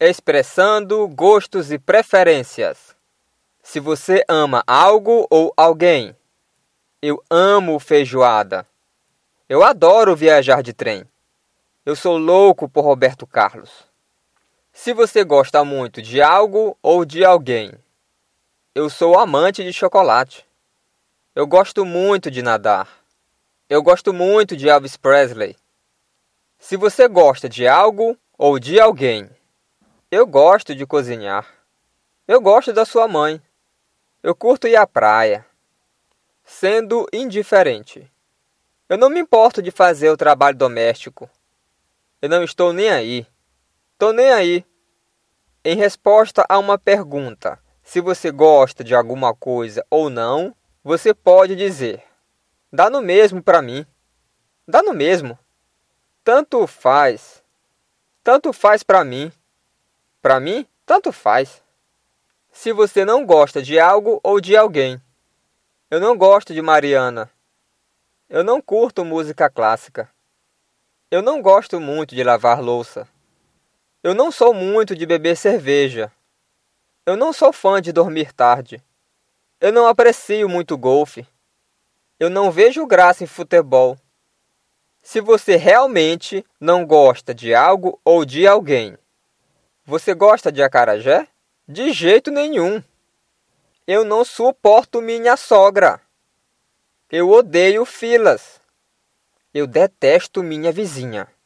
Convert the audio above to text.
Expressando gostos e preferências. Se você ama algo ou alguém. Eu amo feijoada. Eu adoro viajar de trem. Eu sou louco por Roberto Carlos. Se você gosta muito de algo ou de alguém. Eu sou amante de chocolate. Eu gosto muito de nadar. Eu gosto muito de Elvis Presley. Se você gosta de algo ou de alguém. Eu gosto de cozinhar. Eu gosto da sua mãe. Eu curto ir à praia. Sendo indiferente. Eu não me importo de fazer o trabalho doméstico. Eu não estou nem aí. Tô nem aí. Em resposta a uma pergunta, se você gosta de alguma coisa ou não, você pode dizer: dá no mesmo para mim. Dá no mesmo. Tanto faz. Tanto faz para mim. Para mim, tanto faz. Se você não gosta de algo ou de alguém. Eu não gosto de Mariana. Eu não curto música clássica. Eu não gosto muito de lavar louça. Eu não sou muito de beber cerveja. Eu não sou fã de dormir tarde. Eu não aprecio muito golfe. Eu não vejo graça em futebol. Se você realmente não gosta de algo ou de alguém. Você gosta de acarajé? De jeito nenhum. Eu não suporto minha sogra. Eu odeio filas. Eu detesto minha vizinha.